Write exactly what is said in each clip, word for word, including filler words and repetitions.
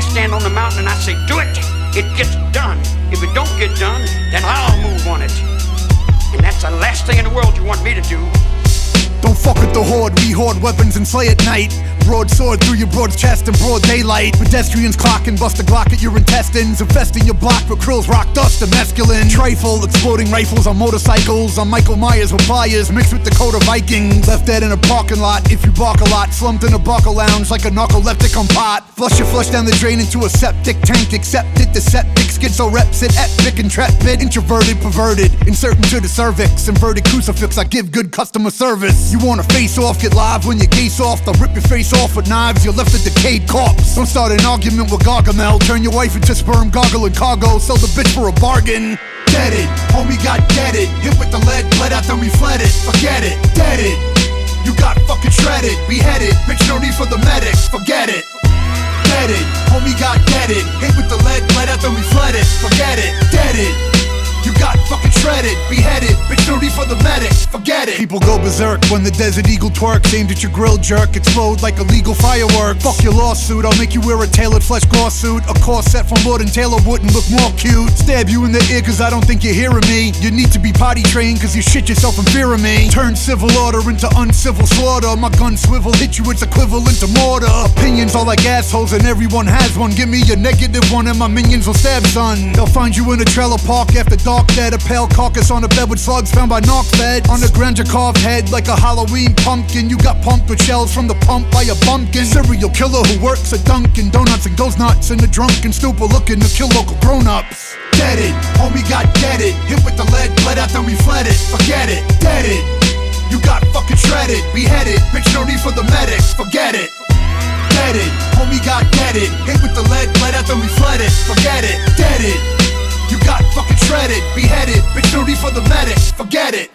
stand on the mountain and I say, do it, it gets done. If it don't get done, then I'll move on it. And that's the last thing in the world you want me to do. Don't fuck with the horde, we hoard weapons and slay at night. Broadsword through your broad chest in broad daylight. Pedestrians clock and bust a Glock at your intestines. Infesting your block with krills, rock dust, and mescaline. Trifle, exploding rifles on motorcycles. On Michael Myers with pliers, mixed with Dakota Vikings. Left dead in a parking lot, if you bark a lot. Slumped in a barker lounge like a narcoleptic on pot. Flush your flush down the drain into a septic tank. Accept it, the septic schizo reps it. Epic, intrepid, introverted, perverted. Insert into the cervix, inverted crucifix. I give good customer service. You wanna face off, get live when your gate's off. They'll rip your face off with knives, you're left a decayed corpse. Don't start an argument with Gargamel. Turn your wife into sperm, goggle and cargo. Sell the bitch for a bargain. Dead it, homie got deaded. Hit with the lead, bled out, then we fled it. Forget it, dead it. You got fucking shredded, beheaded. Bitch, no need for the medics, forget it. Dead it, homie got deaded. Hit with the lead, bled out, then we fled it. Forget it, dead it. You got fucking shredded, beheaded. Bitch, no need for the medics, forget it. People go berserk when the Desert Eagle twerks. Aimed at your grill jerk, explode like illegal fireworks. Fuck your lawsuit, I'll make you wear a tailored flesh gore suit. A corset from Lord and Taylor wouldn't look more cute. Stab you in the ear cause I don't think you're hearing me. You need to be potty trained cause you shit yourself in fear of me. Turn civil order into uncivil slaughter. My gun swivel, hit you, it's equivalent to mortar. Opinions are like assholes and everyone has one. Give me a negative one and my minions will stab son. They'll find you in a trailer park after dark. Dead, a pale carcass on a bed with slugs found by knock fed. On the ground your carved head like a Halloween pumpkin. You got pumped with shells from the pump by a bumpkin. Serial killer who works at Dunkin' Donuts and goes nuts in the drunken stupor looking to kill local grown-ups. Dead it, homie got deaded. Hit with the lead, bled out, then we fled it. Forget it, dead it. You got fucking shredded, beheaded. Bitch, no need for the medics, forget it. Dead it, homie got deaded. Hit with the lead, bled out, then we fled it. Forget it, dead it. You got fucking shredded, beheaded. Bitch, no need for the medics, forget it.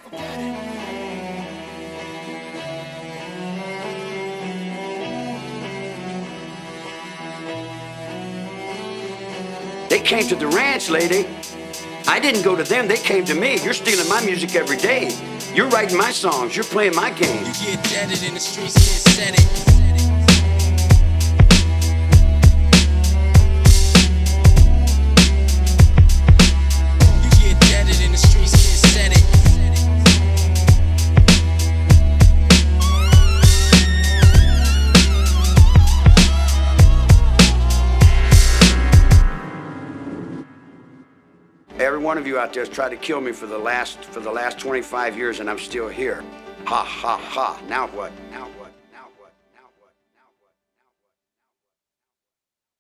They came to the ranch, lady. I didn't go to them, they came to me. You're stealing my music every day. You're writing my songs, you're playing my game. You get deaded in the streets, can't set it. Every one of you out there has tried to kill me for the last for the last twenty-five years and I'm still here. Ha ha ha. Now what?